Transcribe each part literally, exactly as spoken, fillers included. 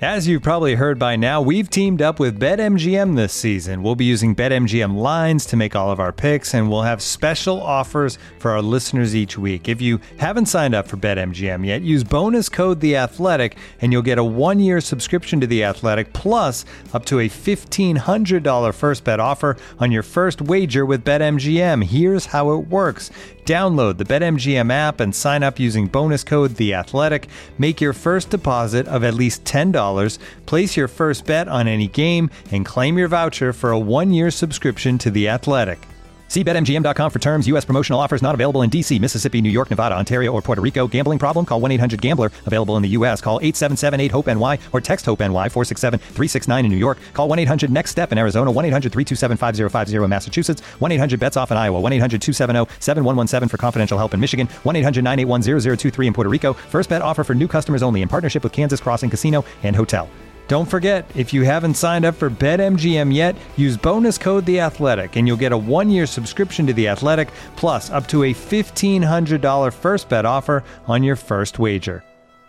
As you've probably heard by now, we've teamed up with BetMGM this season. We'll be using BetMGM lines to make all of our picks, and we'll have special offers for our listeners each week. If you haven't signed up for BetMGM yet, use bonus code The Athletic, and you'll get a one-year subscription to The Athletic, plus up to a fifteen hundred dollars first bet offer on your first wager with BetMGM. Here's how it works. Download the BetMGM app and sign up using bonus code The Athletic. Make your first deposit of at least ten dollars, place your first bet on any game, and claim your voucher for a one-year subscription to The Athletic. See Bet M G M dot com for terms. U S promotional offers not available in D C, Mississippi, New York, Nevada, Ontario, or Puerto Rico. Gambling problem? Call one eight hundred gambler. Available in the U S. Call eight seven seven eight hope N Y or text HOPE-NY four six seven three six nine in New York. Call one eight hundred next step in Arizona. one eight hundred three two seven five zero five zero in Massachusetts. one eight hundred bets off in Iowa. one eight hundred two seven zero seven one one seven for confidential help in Michigan. one eight hundred nine eight one zero zero two three in Puerto Rico. First bet offer for new customers only in partnership with Kansas Crossing Casino and Hotel. Don't forget, if you haven't signed up for BetMGM yet, use bonus code The Athletic, and you'll get a one-year subscription to The Athletic, plus up to a fifteen hundred dollars first bet offer on your first wager.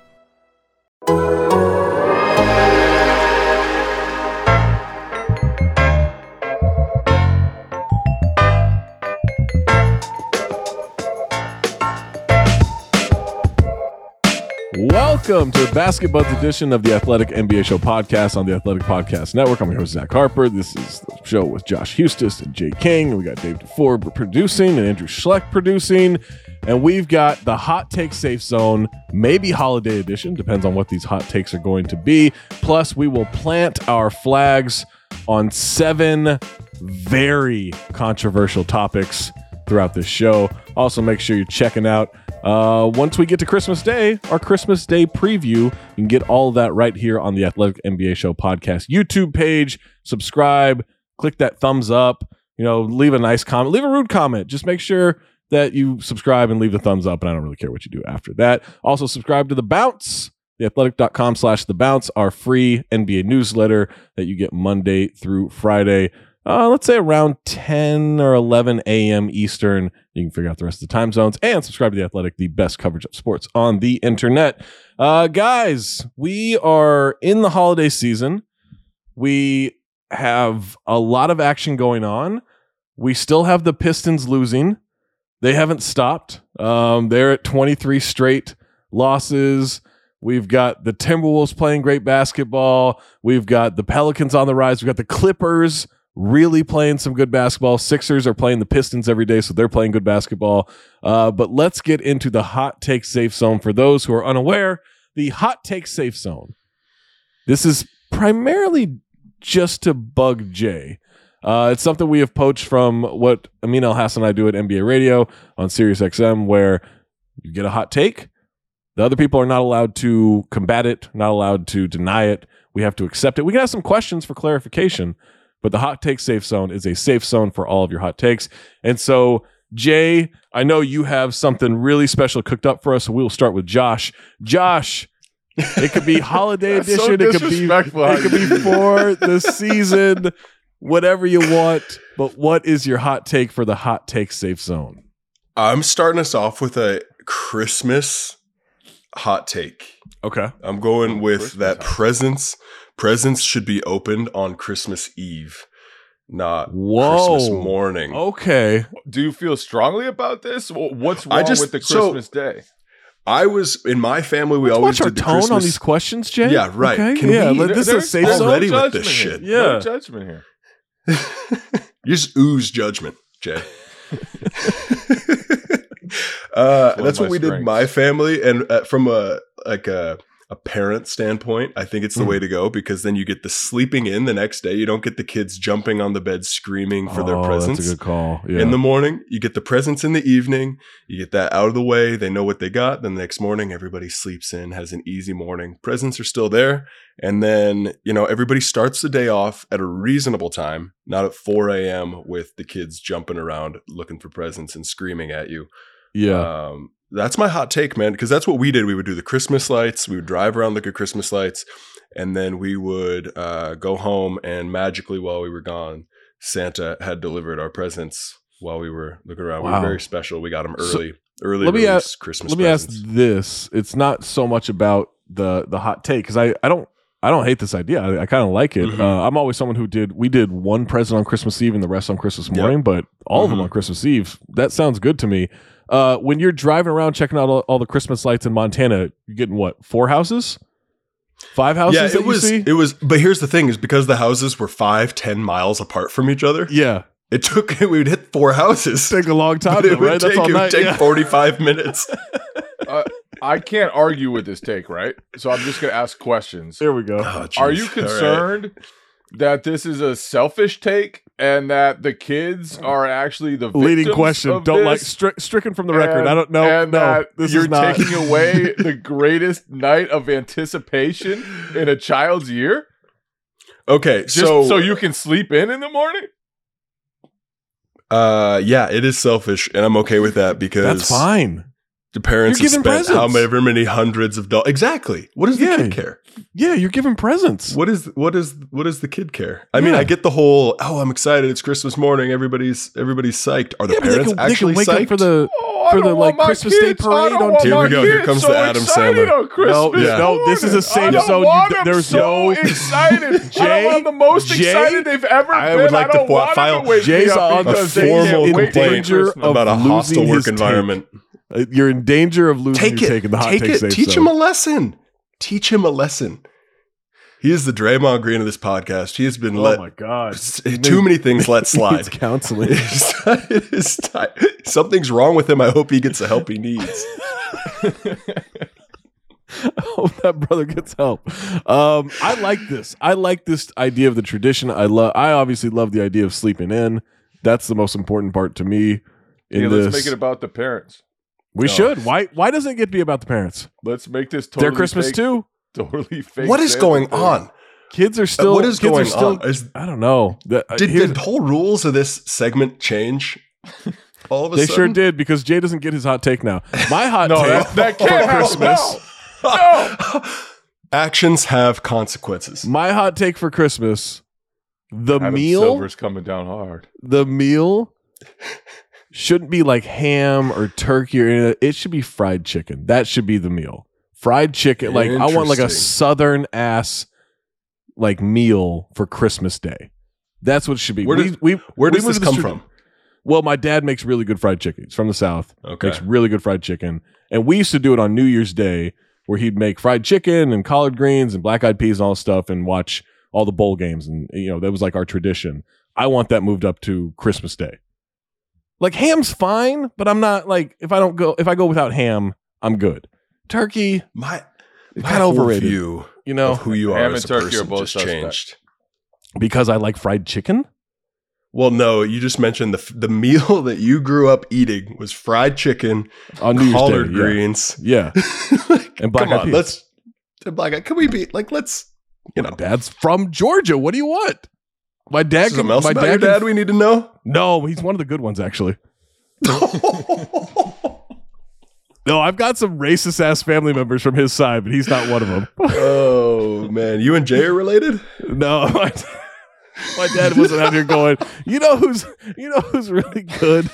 Welcome to the Basketball edition of the Athletic N B A Show podcast on the Athletic Podcast Network. I'm your host, Zach Harper. This is the show with Josh Hustis and Jay King. We got Dave DeFore producing and Andrew Schleck producing. And we've got the Hot Take Safe Zone, maybe holiday edition, depends on what these hot takes are going to be. Plus, we will plant our flags on seven very controversial topics throughout this show. Also, make sure you're checking out Uh, once we get to Christmas Day, our Christmas Day preview. You can get all of that right here on the Athletic N B A Show podcast YouTube page. Subscribe, click that thumbs up, you know, leave a nice comment, leave a rude comment. Just make sure that you subscribe and leave the thumbs up, and I don't really care what you do after that. Also, subscribe to The Bounce, theathletic.com slash The Bounce, our free N B A newsletter that you get Monday through Friday. Uh, let's say around ten or eleven a.m. Eastern. You can figure out the rest of the time zones and subscribe to The Athletic, the best coverage of sports on the internet. Uh, guys, we are in the holiday season. We have a lot of action going on. We still have the Pistons losing. They haven't stopped. Um, they're at twenty-three straight losses. We've got the Timberwolves playing great basketball. We've got the Pelicans on the rise. We've got the Clippers really playing some good basketball. Sixers are playing the Pistons every day, so they're playing good basketball. Uh, but let's get into the Hot Take Safe Zone. For those who are unaware, the Hot Take Safe Zone. This is primarily just to bug Jay. Uh, it's something we have poached from what Amin Elhassan and I do at N B A Radio on Sirius X M, where you get a hot take. The other people are not allowed to combat it, not allowed to deny it. We have to accept it. We can ask some questions for clarification, but the Hot Take Safe Zone is a safe zone for all of your hot takes. And so, Jay, I know you have something really special cooked up for us, so we'll start with Josh. Josh, it could be holiday edition. So it could be it could be for the season, whatever you want. But what is your hot take for the Hot Take Safe Zone? I'm starting us off with a Christmas hot take. Okay. I'm going with Christmas that hot. presents presents should be opened on Christmas Eve, not Whoa. Christmas morning. Okay. Do you feel strongly about this? What's I wrong just- with the so- Christmas day? I was in my family. We Let's always watch our did the tone Christmas. on these questions, Jay. Yeah, right. Okay. Can yeah, we- let- this is a There's- safe there's zone. no Already with judgment this here. shit. Yeah. No judgment here. You just ooze judgment, Jay. uh, One that's of what my we did in strengths. my family, and uh, from a like a a parent standpoint, I think it's the Mm. way to go, because then you get the sleeping in the next day. You don't get the kids jumping on the bed screaming for their Oh, presents. That's a good call. Yeah. In the morning, you get the presents in the evening. You get that out of the way. They know what they got. Then the next morning, everybody sleeps in, has an easy morning. Presents are still there. And then, you know, everybody starts the day off at a reasonable time, not at four a.m. with the kids jumping around looking for presents and screaming at you. yeah. Um, that's my hot take, man, because that's what we did. We would do the Christmas lights. We would drive around, look at Christmas lights, and then we would uh, go home, and magically while we were gone, Santa had delivered our presents while we were looking around. We Wow. were very special. We got them So, early, early let me release ask- Christmas Let me presents. ask this. It's not so much about the the hot take, because I, I don't I don't hate this idea. I, I kind of like it. Mhm. Uh, I'm always someone who did. We did one present on Christmas Eve and the rest on Christmas Yep. morning, but all of them Mhm. on Christmas Eve. That sounds good to me. Uh, when you're driving around checking out all, all the Christmas lights in Montana, you're getting what? Four houses? Five houses? Yeah, that it was. You see? It was. But here's the thing: is because the houses were five, ten miles apart from each other. Yeah, It took. We would hit four houses. take a long time, But it though, would right? take, That's all it would night. take yeah. forty-five minutes. Uh, I can't argue with this take, right? So I'm just going to ask questions. There we go. Oh, Are geez. you All right. concerned that this is a selfish take and that the kids are actually the victims Leading question. of Don't like this? stri- stricken from the record. And- I don't know. And No, that this you're is not. taking away the greatest night of anticipation in a child's year, Okay, just so so, you can sleep in in the morning. uh, yeah, it is selfish, and I'm okay with that because That's fine. the parents You're have giving spent presents. however many hundreds of dollars. Exactly. What does the Yeah. kid care? Yeah, you're giving presents. What is what is what does the kid care? I mean, Yeah. I get the whole. Oh, I'm excited! It's Christmas morning. Everybody's everybody's psyched. Are the Yeah, but they parents can, they actually can wake psyched? up for the Oh, I For the, don't like, want my Christmas Day kids- I parade don't on want Here we my go. Here kids comes so the Adam excited Sandler. on Christmas No, yeah. morning. no, this is a safe I don't zone. You want d- them there's so no- excited. I Jay- don't want the most Jay- excited they've ever I been. would like I to don't fi- want them file- to wake Jay's me up on a because they can't formal wait for complaint Christmas. about a of hostile losing work his take. environment. Uh, You're in danger of losing Take your it. take in the hot Take take it. safe Teach zone. him a lesson. Teach him a lesson. He is the Draymond Green of this podcast. He has been Oh let my god! s- too many things let Needs slide. counseling. It is time. Something's wrong with him. I hope he gets the help he needs. I hope that brother gets help. Um, I like this. I like this idea of the tradition. I love. I obviously love the idea of sleeping in. That's the most important part to me. In Yeah, this, let's make it about the parents. we Oh. should. Why? Why doesn't it get to be about the parents? Let's make this totally Their Christmas fake, too. Totally fake. What is Santa going thing. on? Kids are still. what is kids going are still, on? Is, I don't know. The- uh, did here's- the whole rules of this segment change? All of a they sudden, sure did because Jay doesn't get his hot take now. My hot No, take that, that for can't Christmas. Christmas. No. Actions have consequences. My hot take for Christmas. The Adam meal. Silver's coming down hard. The meal shouldn't be like ham or turkey or anything. It should be fried chicken. That should be the meal. Fried chicken. Like I want like a Interesting. southern ass like meal for Christmas Day. That's what it should be. Where we, does- we, Where we does moved this to come trad- from? Well, my dad makes really good fried chicken. He's from the South. Okay. Makes really good fried chicken. And we used to do it on New Year's Day where he'd make fried chicken and collard greens and black eyed peas and all this stuff and watch all the bowl games. And, you know, that was like our tradition. I want that moved up to Christmas Day. Like ham's fine, but I'm not like, if I don't go, if I go without ham, I'm good. Turkey, My, It's my kinda whole overrated. view you know, of who you are Ham as and a turkey person are both just suspect. changed. because I like fried chicken. Well, no, you just mentioned the f- the meal that you grew up eating was fried chicken, On New Year's collard Day, yeah. greens, Yeah. Like, And black come eyed on, peas. let's black. Eyed- Can we be like let's you My know? dad's from Georgia. What do you want? My dad can, Something else my about dad, your can- dad we need to know. No, he's one of the good ones actually. No, I've got some racist ass family members from his side, but he's not one of them. Oh man, you and Jay are related. No, my, my dad wasn't out here going, you know who's you know who's really good?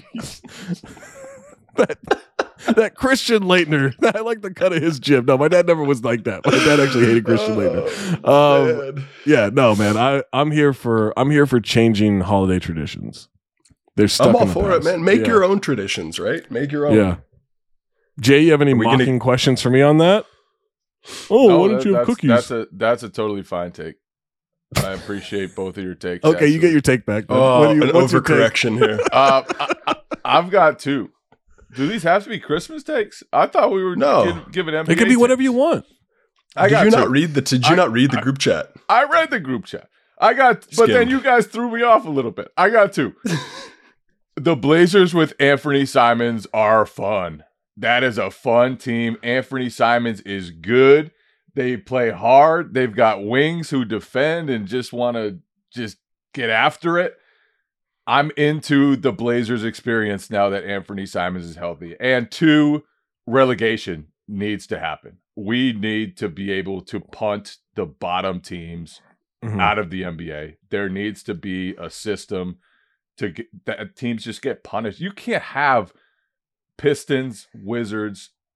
that that Christian Leitner. I like the cut of his jib. No, my dad never was like that. My dad actually hated Christian Leitner. Oh, Um, man. yeah, no, man. I, I'm here for I'm here for changing holiday traditions. They're stuck I'm all in the for it, past. man. Make Yeah. your own traditions, right? Make your own. Yeah. Jay, you have any Are we gonna- mocking questions for me on that? Oh, No, why don't that- you have that's, cookies? That's a that's a totally fine take. I appreciate both of your takes. okay, you get actually. your take back. then. Oh, What do you- an what's your take? overcorrection here. Uh, I, I, I've got two. Do these have to be Christmas takes? I thought we were No. gi- giving N B A It could be whatever you want. I Did got you two. not read the? Did you I- not read the I- group chat? I read the group chat. I got, but then Skimmed. you guys threw me off a little bit. I got two. The Blazers with Anthony Simons are fun. That is a fun team. Anthony Simons is good. They play hard. They've got wings who defend and just want to just get after it. I'm into the Blazers experience now that Anthony Simons is healthy. And two, relegation needs to happen. We need to be able to punt the bottom teams Mhm. out of the N B A. There needs to be a system to get that teams just get punished. You can't have Pistons, Wizards,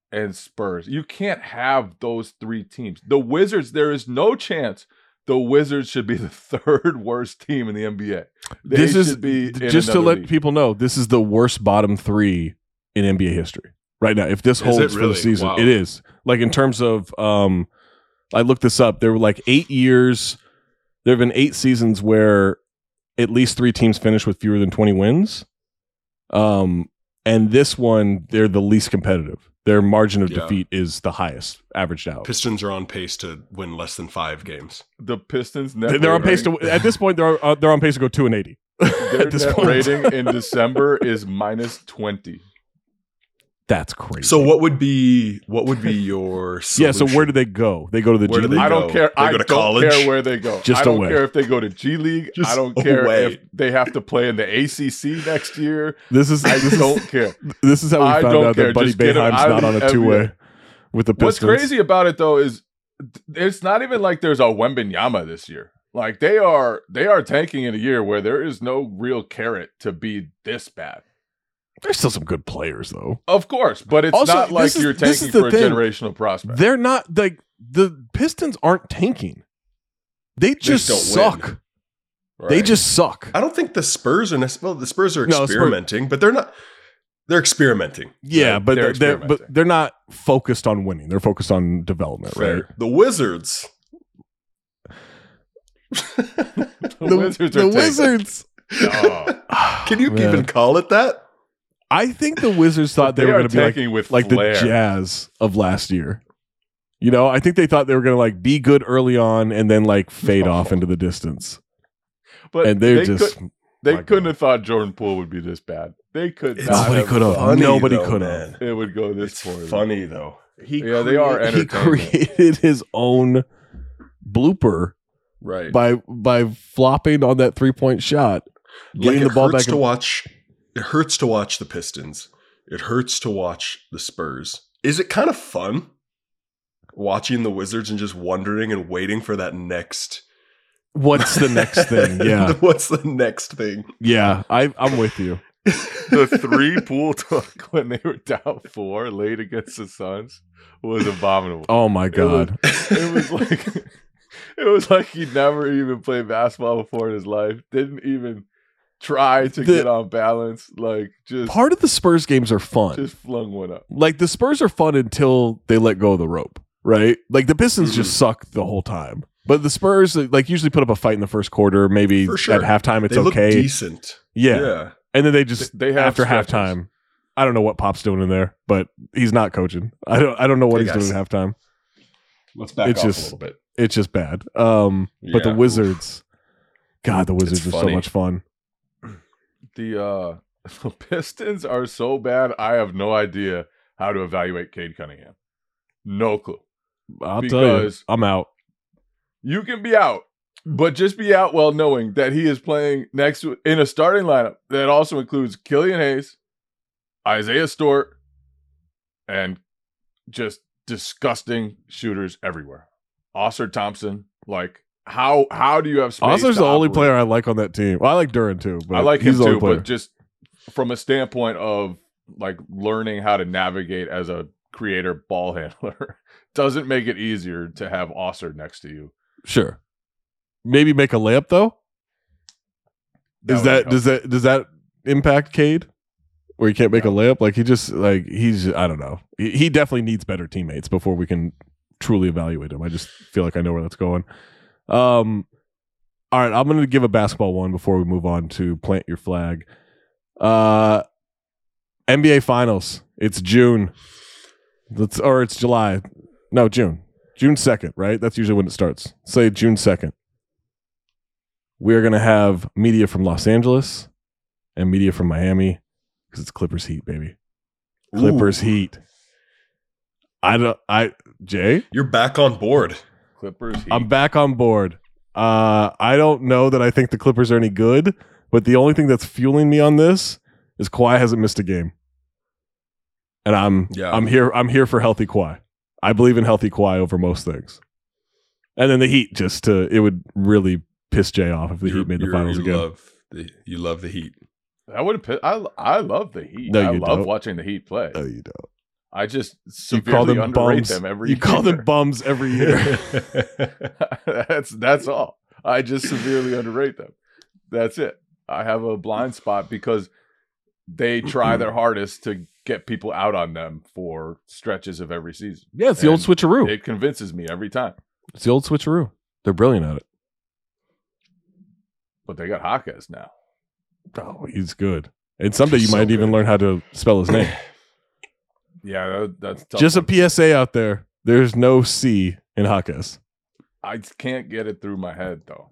and Spurs. You can't have those three teams. The Wizards, there is no chance the Wizards should be the third worst team in the N B A. They this is should be in just to let league. people know, this is the worst bottom three in N B A history right now. If this Is holds it for really? the season, Wow. it is. Like in terms of, um, I looked this up. There were like eight years. There have been eight seasons where at least three teams finished with fewer than twenty wins. Um, and this one, they're the least competitive. Their margin of Yeah. defeat is the highest, averaged out. Pistons are on pace to win less than five games. The Pistons They're net they're on pace rating, to at this point. They're uh, they're on pace to go two and eighty. their at this net point. rating in December is minus twenty. That's crazy. So what would be what would be your yeah. So solution? where do they go? They go to the Where G do they League. I don't go? care. They I go to don't college? care where they go. Just I don't away. care if they go to G League. Just I don't care away. if they have to play in the A C C next year. This is I this is don't care. this is how we I found don't out care. that Buddy Just get 'em Boeheim's out of not on the a two way N B A. with the What's Pistons. crazy about it though is it's not even like there's a Wembenyama this year. Like they are they are tanking in a year where there is no real carrot to be this bad. There's still some good players though. Of course, but it's Also, not like this is- you're this tanking is the for a thing. generational prospect. They're not like the Pistons aren't tanking. They just, just don't win. suck. They Right. just suck. I don't think the Spurs are necess- well. The Spurs are No, Spurs- experimenting, but they're not. They're experimenting. Yeah, They're- but they're they're, they're but experimenting. they're not focused on winning. They're focused on development, right? Fair. The Wizards. the Wizards are the tanking. Wizards. Oh, Can you Man. even call it that? I think the Wizards thought they, they were are going to be like tanking with like flair. the Jazz of last year. You know, I think they thought they were going to like be good early on and then like fade Oh. off into the distance. But And they're they just could, they my couldn't God. have thought Jordan Poole would be this bad. They could It's not nobody have could have. thought Nobody though, could have. man. it would go this It's poorly. funny though. He Yeah, they are He entertainment. created his own blooper Right. by by flopping on that three point shot, Like, getting it the ball hurts back. to in- watch. It hurts to watch the Pistons. It hurts to watch the Spurs. Is it kind of fun watching the Wizards and just wondering and waiting for that next? What's the next thing? Yeah, What's the next thing? yeah. I I'm with you. The three Poole took when they were down four late against the Suns was abominable. Oh my god. It was like it was like he never even played basketball before in his life. Didn't even try to The- get on balance. Like just Part of the Spurs games are fun. just flung one up. Like the Spurs are fun until they let go of the rope, right? Like the Pistons just Mm-hmm. suck the whole time. But the Spurs like usually put up a fight in the first quarter. Maybe For sure. at halftime it's they look okay. decent. Yeah. Yeah. And then they just They have after stretches. halftime. I don't know what Pop's doing in there, but he's not coaching. I don't I don't know what Hey, he's guys. doing at halftime. Let's back It's off just- a little bit. It's just bad. Um but the Yeah. Wizards, God, the Wizards It's are so funny. much fun. The uh the Pistons are so bad, I have no idea how to evaluate Cade Cunningham. No clue. I'll tell you. Because- I'm out. You can be out, but just be out well knowing that he is playing next to in a starting lineup that also includes Killian Hayes, Isaiah Stewart, and just disgusting shooters everywhere. Oscar Thompson, like how how do you have space? Oscar's to the only operate? player I like on that team. Well, I like Duran too, but I like he's him the only too, player. but just from a standpoint of like learning how to navigate as a creator ball handler doesn't make it easier to have Oscar next to you. Sure. Maybe make a layup though. Is would that help. does that does that impact Cade? Where he can't make a layup? Like he just like he's I don't know. He, he definitely needs better teammates before we can truly evaluate him. I just feel like I know where that's going. Um all right, I'm gonna give a basketball one before we move on to plant your flag. Uh N B A Finals. It's June. Let's or it's July. No, June. June second, right? That's usually when it starts. Say June second. We're going to have media from Los Angeles and media from Miami because it's Clippers Heat, baby. Clippers Ooh. Heat. I don't, I, Jay, You're back on board. Clippers. Heat. I'm back on board. Uh, I don't know that I think the Clippers are any good, but the only thing that's fueling me on this is Kawhi hasn't missed a game. And I'm, Yeah. I'm here, I'm here for healthy Kawhi. I believe in healthy Kawhi over most things. And then the Heat just to, it would really piss Jay off if the You're- Heat made the you're- finals you again. Love the, you love the Heat. I would have. I I love the Heat. No, I you love don't. watching the Heat play. No, you don't. I just You call severely them underrate bums. them every You year. call them bums every year. that's that's all. I just severely underrate them. That's it. I have a blind spot because they try their hardest to get people out on them for stretches of every season. Yeah, it's the old And switcheroo. It convinces me every time. It's the old switcheroo. They're brilliant at it. But they got Jaquez now. Oh, he's good. And someday you So might even good. learn how to spell his name. Yeah, that, that's tough. Just a one. P S A out there. There's no C in Jaquez. I can't get it through my head though.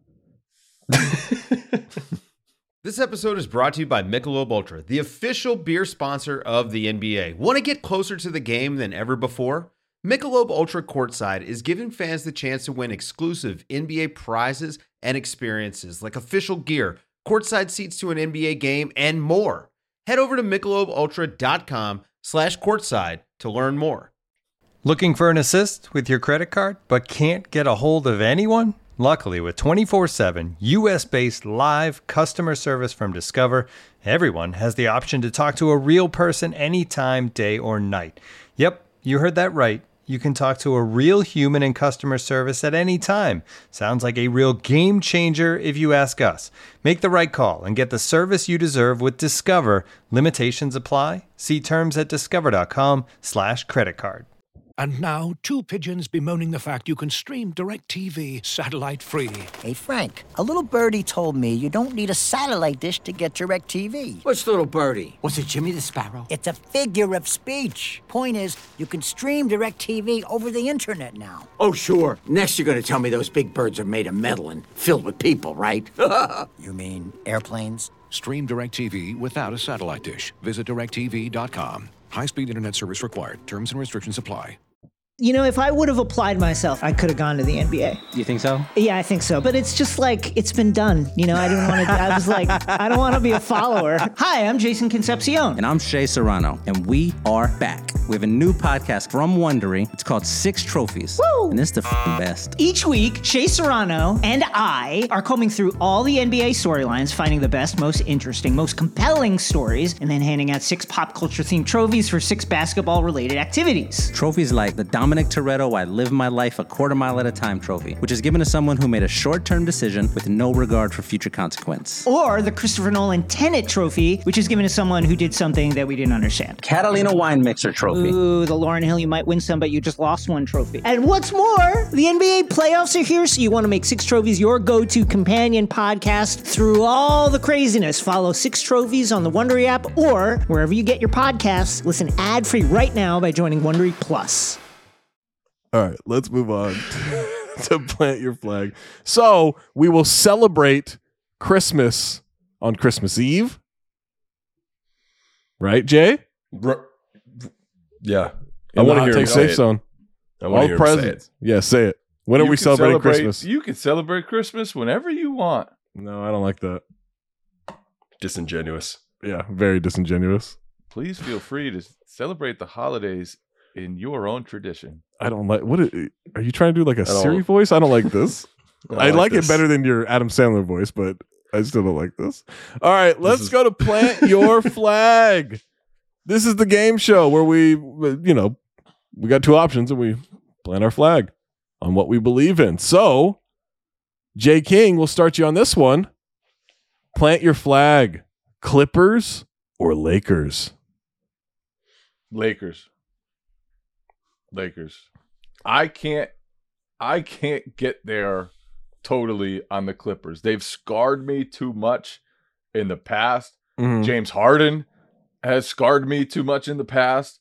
This episode is brought to you by Michelob Ultra, the official beer sponsor of the N B A. Want to get closer to the game than ever before? Michelob Ultra Courtside is giving fans the chance to win exclusive N B A prizes and experiences like official gear, courtside seats to an N B A game, and more. Head over to michelobultra.com slash courtside to learn more. Looking for an assist with your credit card but can't get a hold of anyone? Luckily, with twenty-four seven U S-based live customer service from Discover, everyone has the option to talk to a real person anytime, day or night. Yep, you heard that right. You can talk to a real human in customer service at any time. Sounds like a real game changer if you ask us. Make the right call and get the service you deserve with Discover. Limitations apply. See terms at discover.com slash credit card. And now, two pigeons bemoaning the fact you can stream DirecTV satellite-free. Hey, Frank, a little birdie told me you don't need a satellite dish to get DirecTV. What's little birdie? Was it Jimmy the Sparrow? It's a figure of speech. Point is, you can stream DirecTV over the internet now. Oh, sure. Next, you're going to tell me those big birds are made of metal and filled with people, right? You mean airplanes? Stream DirecTV without a satellite dish. Visit direct T V dot com. High-speed internet service required. Terms and restrictions apply. You know, if I would have applied myself, I could have gone to the N B A. You think so? Yeah, I think so. But it's just like, it's been done. You know, I didn't want to, I was like, I don't want to be a follower. Hi, I'm Jason Concepcion. And I'm Shea Serrano, and we are back. We have a new podcast from Wondery. It's called Six Trophies. Woo! And it's the f***ing best. Each week, Shea Serrano and I are combing through all the N B A storylines, finding the best, most interesting, most compelling stories, and then handing out six pop culture-themed trophies for six basketball-related activities. Trophies like the Dominic Toretto I Live My Life a Quarter Mile at a Time trophy, which is given to someone who made a short-term decision with no regard for future consequence. Or the Christopher Nolan Tenet trophy, which is given to someone who did something that we didn't understand. Catalina Wine Mixer trophy. Ooh, the Lauryn Hill You Might Win Some, but You Just Lost One trophy. And what's more, the N B A playoffs are here, so you want to make Six Trophies your go-to companion podcast through all the craziness. Follow Six Trophies on the Wondery app or wherever you get your podcasts. Listen ad-free right now by joining Wondery Plus. All right, let's move on to Plant Your Flag. So we will celebrate Christmas on Christmas Eve. Right, Jay? R- yeah. I want to hear Take it. Safe zone. I want to hear him say it. presents. Yeah, say it. When are You we can celebrating celebrate- Christmas? You can celebrate Christmas whenever you want. No, I don't like that. Disingenuous. Yeah, very disingenuous. Please feel free to celebrate the holidays in your own tradition. I don't like. What is, are you trying to do? Like a don't- Siri voice? I don't like this. don't I like, this. it better than your Adam Sandler voice, but I still don't like this. All right, let's is- go to Plant Your Flag. This is the game show where we, you know, we got two options and we plant our flag on what we believe in. So, Jay King, we'll start you on this one. Plant your flag. Clippers or Lakers? Lakers. Lakers. I can't I can't get there totally on the Clippers. They've scarred me too much in the past. Mhm. James Harden has scarred me too much in the past.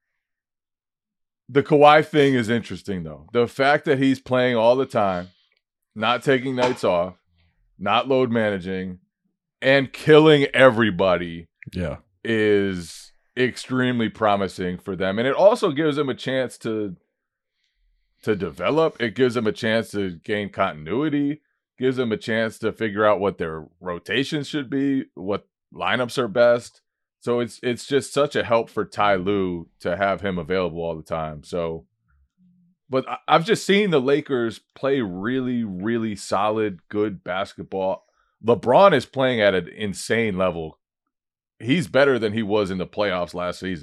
The Kawhi thing is interesting, though. The fact that he's playing all the time, not taking nights off, not load managing, and killing everybody Yeah. is extremely promising for them. And it also gives them a chance to to develop. It gives them a chance to gain continuity, gives them a chance to figure out what their rotations should be, what lineups are best. So it's it's just such a help for Ty Lue to have him available all the time. So, but I- I've just seen the Lakers play really, really solid, good basketball. LeBron is playing at an insane level. He's better than he was in the playoffs last season.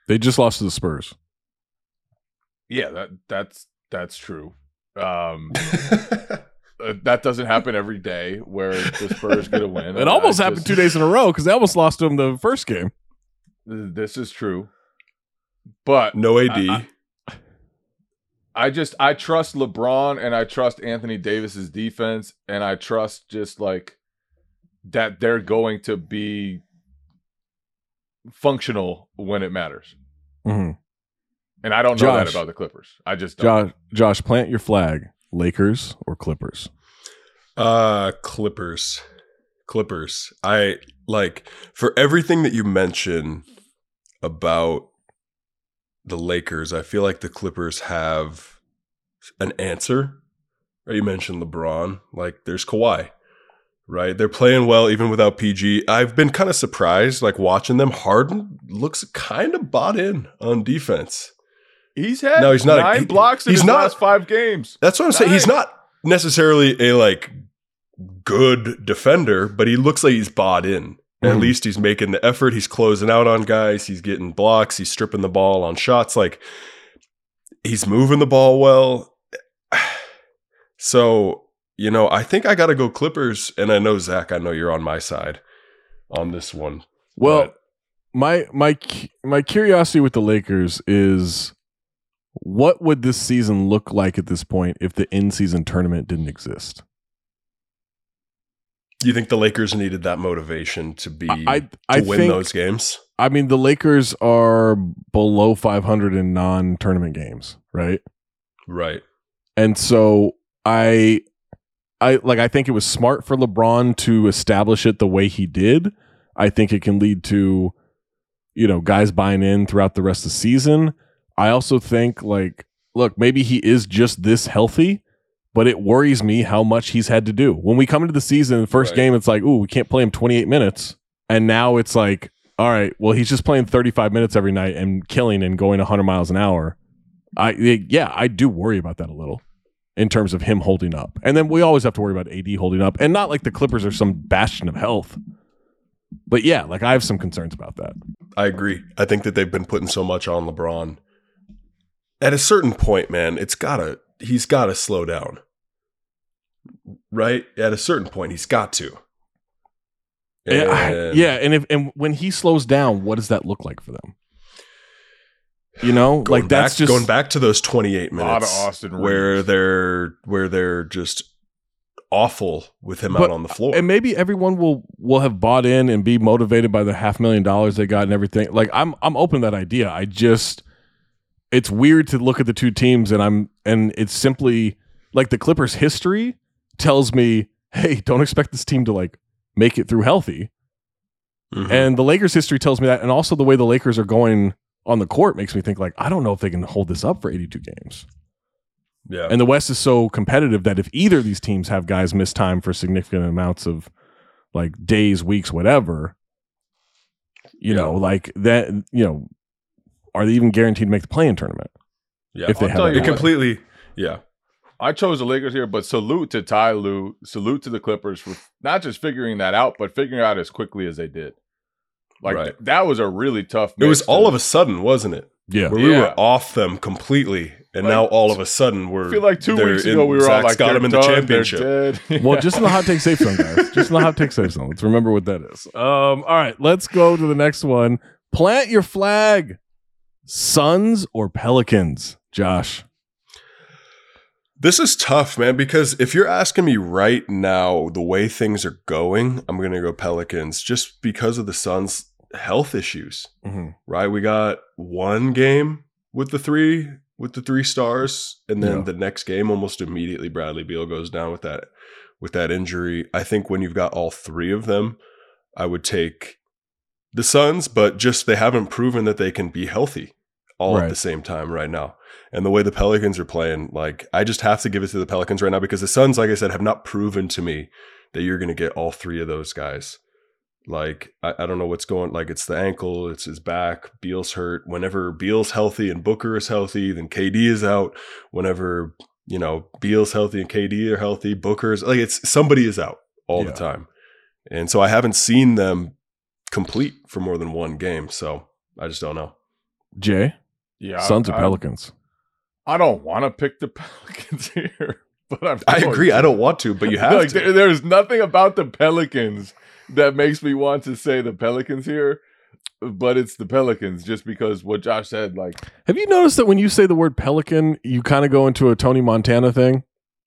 They just lost to the Spurs. Yeah, that that's that's true. Um, uh, that doesn't happen every day where the Spurs get a win. It almost I happened just, two days in a row because they almost lost to them the first game. This is true, but no A D. I, I, I just I trust LeBron and I trust Anthony Davis's defense and I trust just like that they're going to be functional when it matters. Mm-hmm. And I don't know Josh, that about the Clippers. I just don't. Josh, Josh, plant your flag. Lakers or Clippers? Uh, Clippers. Clippers. I like for everything that you mention about the Lakers, I feel like the Clippers have an answer. Or you mentioned LeBron. Like there's Kawhi, right? They're playing well even without P G. I've been kind of surprised, like watching them. Harden looks kind of bought in on defense. He's had no, he's not nine a, he, blocks in he's his not, last five games. That's what I'm nine. saying. He's not necessarily a like good defender, but he looks like he's bought in. Mm. At least he's making the effort. He's closing out on guys. He's getting blocks. He's stripping the ball on shots. Like he's moving the ball well. So, you know, I think I got to go Clippers. And I know, Zach, I know you're on my side on this one. Well, but. my my my curiosity with the Lakers is, what would this season look like at this point if the in-season tournament didn't exist? Do you think the Lakers needed that motivation to be I, to I win think, those games? I mean, the Lakers are below five hundred in non-tournament games, right? Right. And so I I like I think it was smart for LeBron to establish it the way he did. I think it can lead to, you know, guys buying in throughout the rest of the season. I also think, like, look, maybe he is just this healthy, but it worries me how much he's had to do. When we come into the season, the first right. game, it's like, ooh, we can't play him twenty-eight minutes. And now it's like, all right, well, he's just playing thirty-five minutes every night and killing and going one hundred miles an hour. I Yeah, I do worry about that a little in terms of him holding up. And then we always have to worry about A D holding up. And not like the Clippers are some bastion of health. But yeah, like I have some concerns about that. I agree. I think that they've been putting so much on LeBron. At a certain point, man, it's gotta he's gotta slow down. Right? At a certain point, he's got to. And I, yeah, and if and when he slows down, what does that look like for them? You know, going like that's back, just going back to those twenty-eight minutes Austin where Reeves. they're where they're just awful with him but, out on the floor. And maybe everyone will will have bought in and be motivated by the half million dollars they got and everything. Like I'm I'm open to that idea. I just it's weird to look at the two teams and I'm and it's simply like the Clippers history tells me, hey, don't expect this team to like make it through healthy. Mm-hmm. And the Lakers history tells me that, and also the way the Lakers are going on the court makes me think like I don't know if they can hold this up for eighty-two games. Yeah. And the West is so competitive that if either of these teams have guys miss time for significant amounts of like days, weeks, whatever, you yeah. know, like that, you know, are they even guaranteed to make the play-in tournament? Yeah. If they I'll have it completely. Yeah. I chose the Lakers here, but salute to Ty Lue, salute to the Clippers for not just figuring that out, but figuring out as quickly as they did. Like right. th- that was a really tough. It was to, all of a sudden, wasn't it? Yeah, where yeah. we were off them completely, and like, now all of a sudden we're. I feel like two weeks in, ago we were Zach's all like, got them in the done, championship. yeah. Well, just in the hot take safe zone, guys. Just in the hot take safe zone. Let's remember what that is. Um, all right, let's go to the next one. Plant your flag. Suns or Pelicans, Josh? This is tough, man, because if you're asking me right now, the way things are going, I'm going to go Pelicans just because of the Suns' health issues, mm-hmm. right? We got one game with the three with the three stars, and then yeah. the next game, almost immediately, Bradley Beal goes down with that with that injury. I think when you've got all three of them, I would take the Suns, but just they haven't proven that they can be healthy all right. at the same time right now. And the way the Pelicans are playing, like, I just have to give it to the Pelicans right now because the Suns, like I said, have not proven to me that you're going to get all three of those guys. Like, I, I don't know what's going, like, it's the ankle, it's his back, Beal's hurt. Whenever Beal's healthy and Booker is healthy, then K D is out. Whenever, you know, Beal's healthy and K D are healthy, Booker's, like, it's somebody is out all yeah. the time. And so I haven't seen them complete for more than one game. So I just don't know. Jay, Yeah, Suns or I, Pelicans? I don't want to pick the Pelicans here, but I'm I going agree. to. I don't want to, but you have like, to. there- there's nothing about the Pelicans that makes me want to say the Pelicans here, but it's the Pelicans just because what Josh said. Like, Have you noticed that when you say the word Pelican, you kind of go into a Tony Montana thing?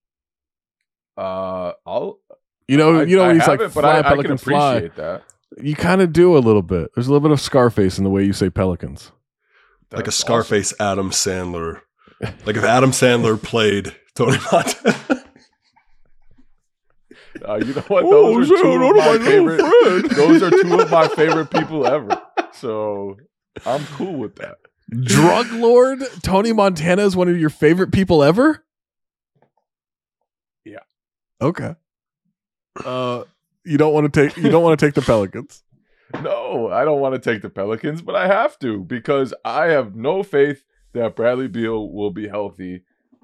uh, I'll You know, I, you know I when he's like, haven't, but fly, I, I can Pelican, fly. appreciate that. You kind of do a little bit. There's a little bit of Scarface in the way you say Pelicans. Like a That's Scarface Adam Sandler. Like if Adam Sandler played Tony Montana. Uh, you know what? Oh, Those are say two hello of to my my favorite. little friend. Those are two of my favorite people ever. So I'm cool with that. Drug Lord Tony Montana is one of your favorite people ever? Yeah. Okay. Uh, you don't want to take you don't want to take the Pelicans. No, I don't want to take the Pelicans, but I have to because I have no faith that Bradley Beal will be healthy.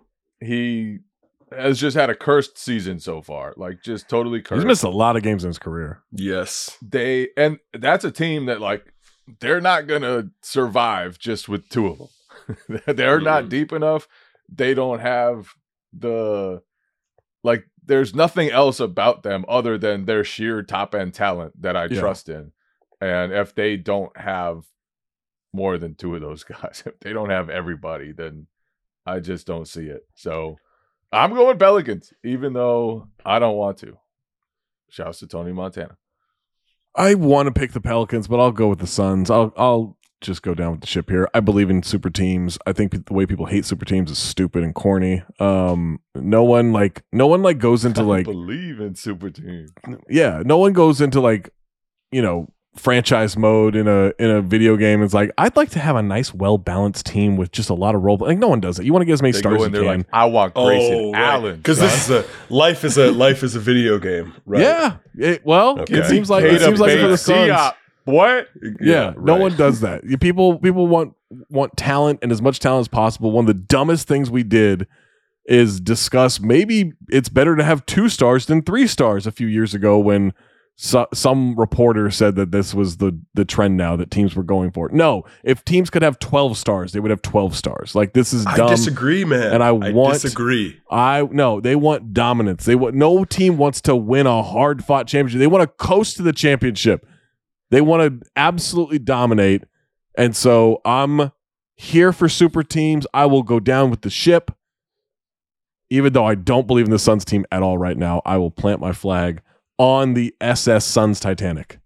He has just had a cursed season so far, like just totally cursed. He's missed a lot of games in his career. Yes. They and that's a team that like they're not gonna survive just with two of them. They're not deep enough. They don't have the like. There's nothing else about them other than their sheer top end talent that I Yeah. trust in. And if they don't have more than two of those guys, if they don't have everybody, then I just don't see it. So I'm going Pelicans, even though I don't want to. Shouts to Tony Montana. I want to pick the Pelicans, but I'll go with the Suns. I'll I'll just go down with the ship here. I believe in super teams. I think the way people hate super teams is stupid and corny. Um, no one like no one like goes into I like believe in super teams. yeah, no one goes into like you know franchise mode in a in a video game. It's like I'd like to have a nice, well balanced team with just a lot of role. Like no one does it. You want to get as many They stars go as in you there can. like, I want Grayson Oh, Allen. because this is a life is a life is a video game, right? Yeah. It, well, Okay. it seems like Paid it seems a like for the base Suns. T-op. What? Yeah, no right. one does that. You- People people want want talent and as much talent as possible. One of the dumbest things we did is discuss maybe it's better to have two stars than three stars a few years ago when so, some reporter said that this was the the trend now that teams were going for. No, if teams could have twelve stars, they would have twelve stars. Like this is dumb. I disagree, man. And I want- disagree. I no, they want dominance. They want no team wants to win a hard fought championship. They want to coast to the championship. They want to absolutely dominate. And so I'm here for super teams. I will go down with the ship. Even though I don't believe in the Suns team at all right now, I will plant my flag on the S S Suns Titanic.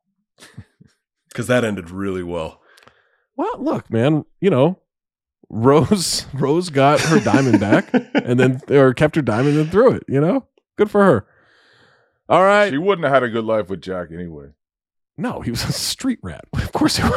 Because that ended really well. Well, look, man, you know, Rose Rose got her diamond back and then or kept her diamond and threw it, you know? Good for her. All right. She wouldn't have had a good life with Jack anyway. No, he was a street rat. Of course he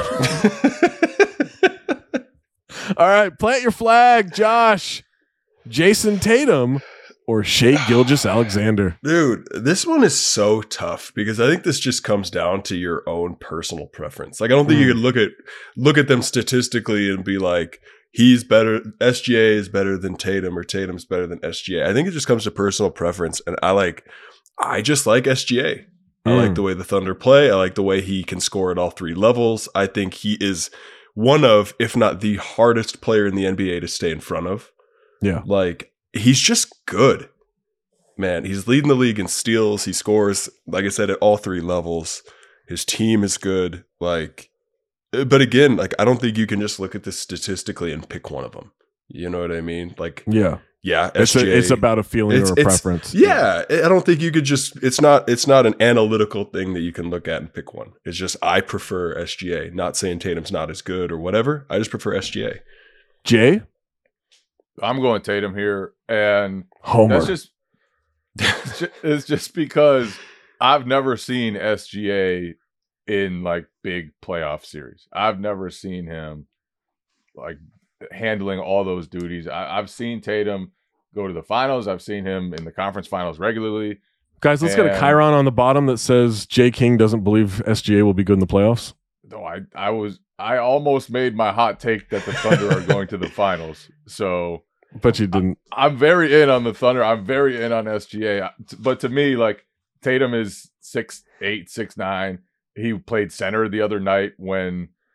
would. All right, plant your flag, Josh. Jason Tatum or Shai Gilgeous-Alexander? Dude, this one is so tough because I think this just comes down to your own personal preference. Like I don't think Mm. you could look at look at them statistically and be like, he's better, S G A is better than Tatum or Tatum's better than S G A. I think it just comes to personal preference. And I like I just like S G A. I Mm. like the way the Thunder play. I like the way he can score at all three levels. I think he is one of, if not the hardest player in the N B A to stay in front of. Yeah. Like, he's just good. Man, he's leading the league in steals. He scores, like I said, at all three levels. His team is good. Like, but again, like, I don't think you can just look at this statistically and pick one of them. You know what I mean? Like, Yeah. yeah, It's, S G A, a, it's about a feeling it's- or a it's- preference. Yeah, I don't think you could just. It's not. It's not an analytical thing that you can look at and pick one. It's just I prefer S G A. Not saying Tatum's not as good or whatever. I just prefer S G A. Jay? I'm going Tatum here, and Homer. that's just it's ju- it's just because I've never seen S G A in like big playoff series. I've never seen him like handling all those duties. I, I've seen Tatum go to the finals. I've seen him in the conference finals regularly. Guys, let's get a And- Chiron on the bottom that says Jay King doesn't believe S G A will be good in the playoffs. Though I I was I almost made my hot take that the Thunder are going to the finals. So But you didn't. I'm very in on the Thunder. I'm very in on S G A. But to me, like Tatum is six eight, six nine. He played center the other night when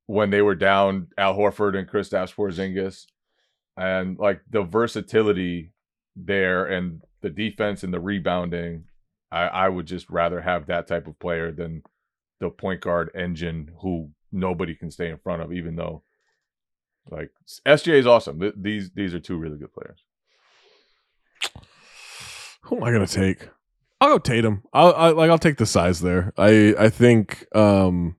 when they were down Al Horford and Kristaps Porzingis, and like the versatility there and the defense and the rebounding. I, I would just rather have that type of player than the point guard engine who nobody can stay in front of, even though like S G A is awesome. Th- these these are two really good players. Who am I gonna take? I'll go Tatum. I'll I, like I'll take the size there. I I think um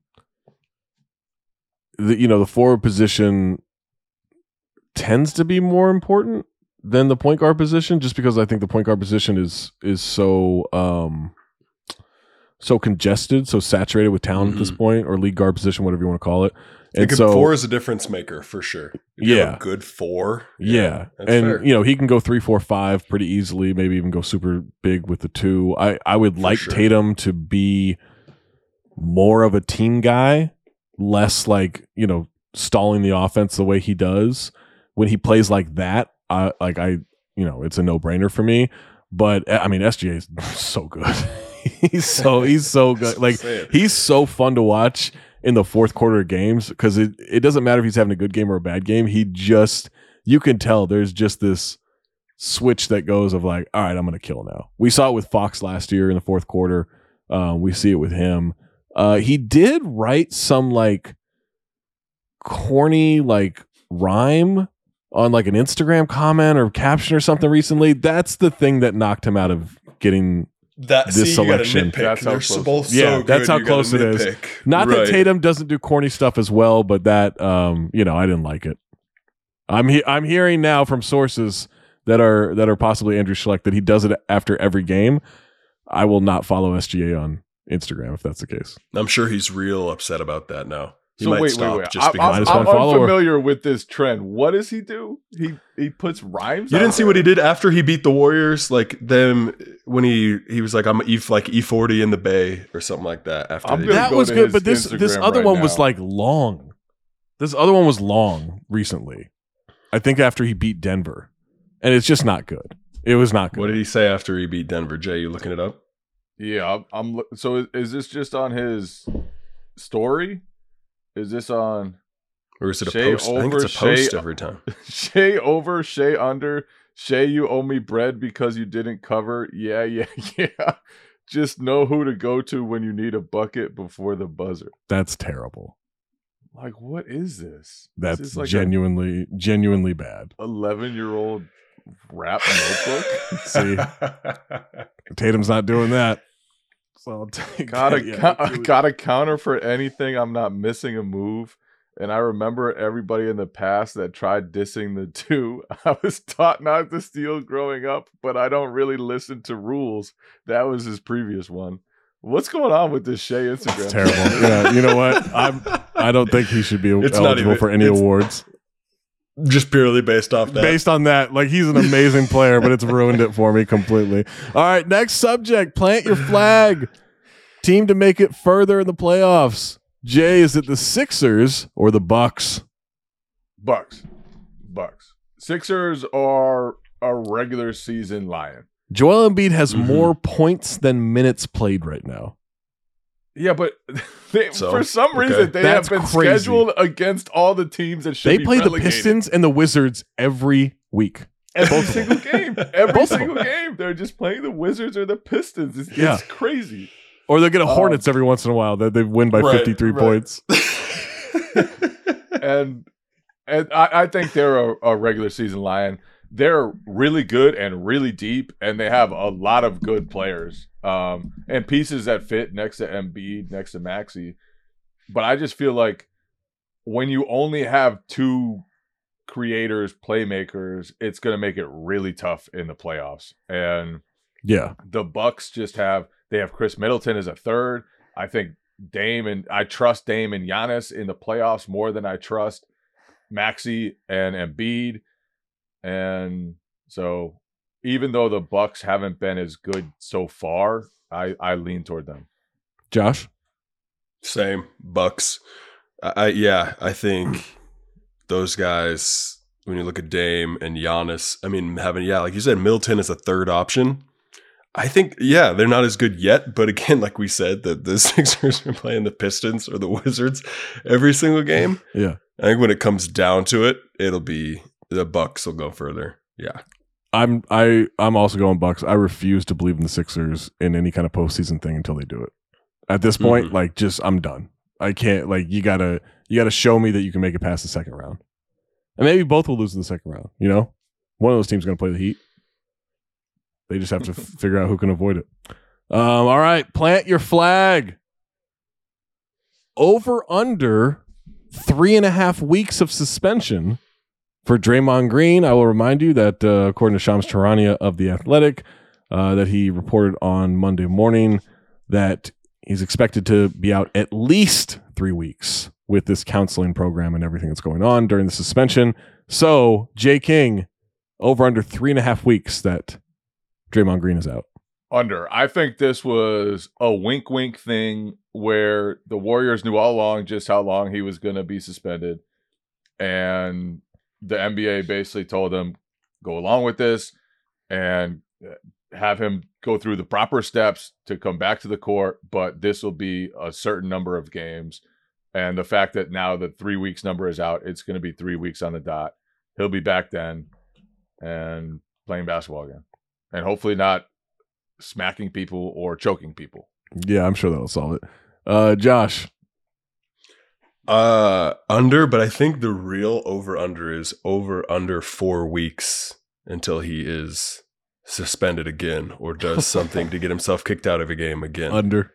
the you know the forward position tends to be more important than the point guard position, just because I think the point guard position is is so um so congested, so saturated with talent mm-hmm. at this point, or league guard position, whatever you want to call it. And so four is a difference maker for sure. If you yeah, have a good four. Yeah, yeah and fair. you know he can go three, four, five pretty easily. Maybe even go super big with the two. I I would for like sure. Tatum to be more of a team guy, less like you know stalling the offense the way he does when he plays like that. I like I you know it's a no brainer for me. But I mean S G A is so good. he's so he's so good. Like he's so fun to watch in the fourth quarter of games, because it, it doesn't matter if he's having a good game or a bad game. He just, you can tell there's just this switch that goes of like, all right, I'm going to kill now. We saw it with Fox last year in the fourth quarter. Um, we see it with him. Uh, he did write some like corny like rhyme on like an Instagram comment or caption or something recently. That's the thing that knocked him out of getting That this see, selection. You gotta nitpick. That's how They're close. both yeah, so good. that's how you close it is. nitpick. Not right. that Tatum doesn't do corny stuff as well, but that um, you know, I didn't like it. I'm he- I'm hearing now from sources that are that are possibly Andrew Schleck that he does it after every game. I will not follow S G A on Instagram if that's the case. I'm sure he's real upset about that now. He so might wait, stop wait, wait. just I, because I'm, of I'm that. unfamiliar with this trend. What does he do? He he puts rhymes. You out didn't see there? what he did after he beat the Warriors, like them when he he was like I'm E like E forty in the Bay or something like that. After I'm they gonna That go was to good, his but this this Instagram other right one was now. like long. This other one was long recently. I think after he beat Denver, and it's just not good. It was not good. What did he say after he beat Denver? Jay, you looking it up? Yeah, I'm. I'm look- so is, is this just on his story? Is this on Or is it a Shea post? I think over, it's a post Shea- every time. Shea over, Shea under, Shea you owe me bread because you didn't cover. Yeah, yeah, yeah. Just know who to go to when you need a bucket before the buzzer. That's terrible. Like, what is this? That's is this like genuinely genuinely bad. eleven-year-old rap notebook? See, Tatum's not doing that. So I'll take gotta, that. Yeah, co- let's do it. gotta counter for anything. I'm not missing a move. And I remember everybody in the past that tried dissing the two. I was taught not to steal growing up, but I don't really listen to rules. That was his previous one. What's going on with this Shea Instagram? It's terrible. Yeah, you know what? I'm. I don't think he should be It's not eligible even- for any it's- awards Just purely based off that. based on that. Like he's an amazing player, but it's ruined it for me completely. All right, next subject: plant your flag. Team to make it further in the playoffs. Jay, is it the Sixers or the Bucks? Bucks. Bucks. Sixers are a regular season lion. Joel Embiid has Mhm. more points than minutes played right now. Yeah, but they, So, for some okay. reason they That's have been crazy. scheduled against all the teams that should They be play the relegated. Pistons and the Wizards every week. Every single game. Every Both of single game. They're just playing the Wizards or the Pistons. It's, Yeah. it's crazy. Or they'll get a Um, Hornets every once in a while that they win by Right, fifty-three right. points. and and I, I think they're a, a regular season lion. They're really good and really deep, and they have a lot of good players um, and pieces that fit next to Embiid, next to Maxey. But I just feel like when you only have two creators, playmakers, it's going to make it really tough in the playoffs. And Yeah. the Bucks just have they have Chris Middleton as a third. I think Dame and I trust Dame and Giannis in the playoffs more than I trust Maxey and Embiid. And so even though the Bucks haven't been as good so far, I, I lean toward them. Josh? Same Bucks. I, I yeah, I think those guys. When you look at Dame and Giannis, I mean, having yeah, like you said, Middleton is a third option. I think, yeah, they're not as good yet. But again, like we said, that the Sixers are playing the Pistons or the Wizards every single game. Yeah. I think when it comes down to it, it'll be the Bucks will go further. Yeah. I'm I I'm also going Bucks. I refuse to believe in the Sixers in any kind of postseason thing until they do it. At this point, mm-hmm. like just I'm done. I can't like you gotta you gotta show me that you can make it past the second round. And maybe both will lose in the second round, you know? One of those teams is gonna play the Heat. They just have to f- figure out who can avoid it. Um, all right, plant your flag. Over under three and a half weeks of suspension for Draymond Green. I will remind you that uh, according to Shams Charania of The Athletic, uh, that he reported on Monday morning that he's expected to be out at least three weeks with this counseling program and everything that's going on during the suspension. So, Jay King, over under three and a half weeks that Draymond Green is out. Under. I think this was a wink wink thing where the Warriors knew all along just how long he was going to be suspended. And the N B A basically told him, go along with this and have him go through the proper steps to come back to the court. But this will be a certain number of games. And the fact that now the three weeks number is out, it's going to be three weeks on the dot. He'll be back then and playing basketball again. And hopefully not smacking people or choking people. Yeah, I'm sure that'll solve it. Uh, Josh. Uh, under, but I think the real over-under is over under four weeks until he is suspended again or does something to get himself kicked out of a game again. Under.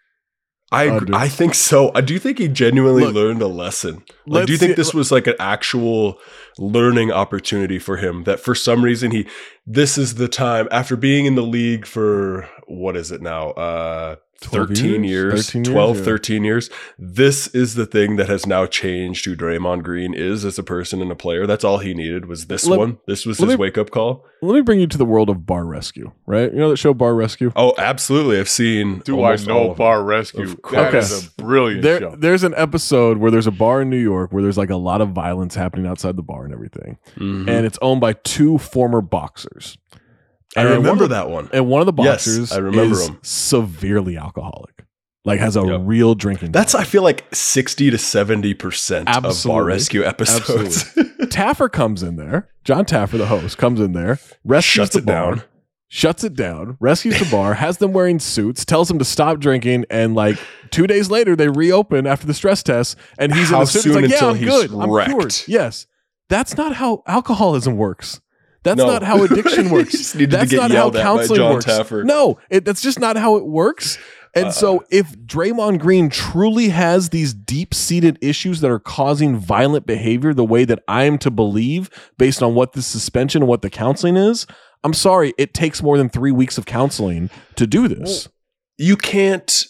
I Under. I think so. I do think he genuinely Look, learned a lesson. Like, do you think see, this was like an actual learning opportunity for him that for some reason he, this is the time after being in the league for, what is it now? Uh, thirteen years, thirteen twelve, years, yeah. thirteen years. This is the thing that has now changed who Draymond Green is as a person and a player. That's all he needed was this Let- one. This was let his me- wake up call. Let me bring you to the world of Bar Rescue, right? You know that show Bar Rescue? Oh, absolutely. I've seen. Do I almost all know of them. Bar Rescue? Of That course. is a brilliant There, show. there's an episode where there's a bar in New York where there's like a lot of violence happening outside the bar and everything. Mhm. And it's owned by two former boxers. I And remember one of- that one. And one of the Yes, boxers I remember is him. severely alcoholic. Like has a Yep. real drinking. That's, I feel like sixty to seventy percent of Bar Absolutely. Rescue episodes. Absolutely. Taffer comes in there. John Taffer, the host, comes in there, rescues Shuts the it bar, down. shuts it down, rescues the bar, has them wearing suits, tells them to stop drinking, and like two days later they reopen after the stress test, and he's How in the suit. He's soon like, "Yeah, until I'm he's good. I'm wrecked?" cured." Yes, that's not how alcoholism works. That's No. not how addiction You works. just needed to That's get not how yelled at by counseling John works. Taffer. No, it, that's just not how it works. And Uh-uh. so if Draymond Green truly has these deep-seated issues that are causing violent behavior the way that I am to believe based on what the suspension and what the counseling is, I'm sorry, it takes more than three weeks of counseling to do this. You can't,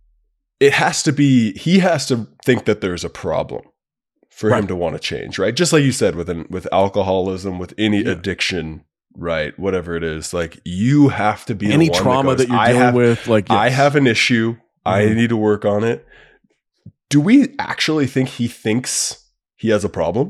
it has to be, he has to think that there's a problem for Right. him to want to change, right? Just like you said, with an, with alcoholism, with any Yeah. addiction, right? Whatever it is, like you have to be Any the one trauma that, goes, that you're I dealing have, with, like I yes. have an issue. I Mhm. need to work on it. Do we actually think he thinks he has a problem?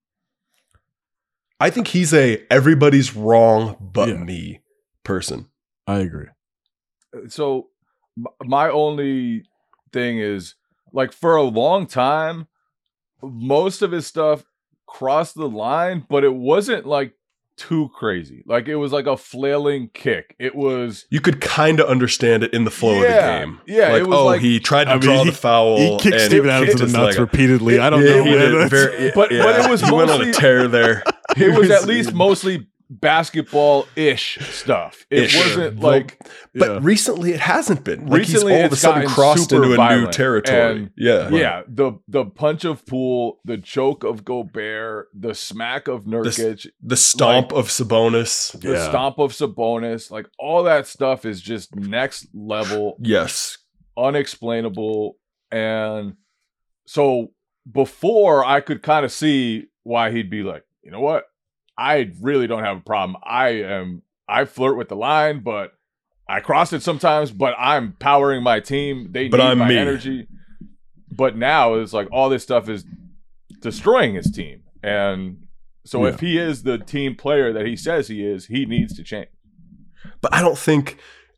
I think he's a everybody's wrong but Yeah. me person. I agree. So m- my only thing is, like, for a long time, most of his stuff crossed the line, but it wasn't like too crazy. Like, it was like a flailing kick. It was You could kind of understand it in the flow Yeah, of the game. yeah, Like, it was oh, like- he tried to I mean, draw he- the foul. He kicked and Steven Adams kicked in the his nuts leg. repeatedly. I don't Yeah, know. he man. did very, But- yeah, but it was he went on mostly- a tear there. it was at least mostly basketball-ish stuff. It Ish. wasn't Well, like But Yeah. recently it hasn't been. Like recently he's all of a it's sudden gotten crossed super into a violent, new territory. and yeah. yeah, the the punch of Poole, the choke of Gobert, the smack of Nurkic, The stomp of Sabonis. the Yeah. stomp of Sabonis, like all that stuff is just next level, Yes. unexplainable. And so before I could kind of see why he'd be like, you know what? I really don't have a problem. I am I flirt with the line, but I cross it sometimes, but I'm powering my team. They But need I'm my me. energy. But now it's like all this stuff is destroying his team. And so Yeah. if he is the team player that he says he is, he needs to change. But I don't think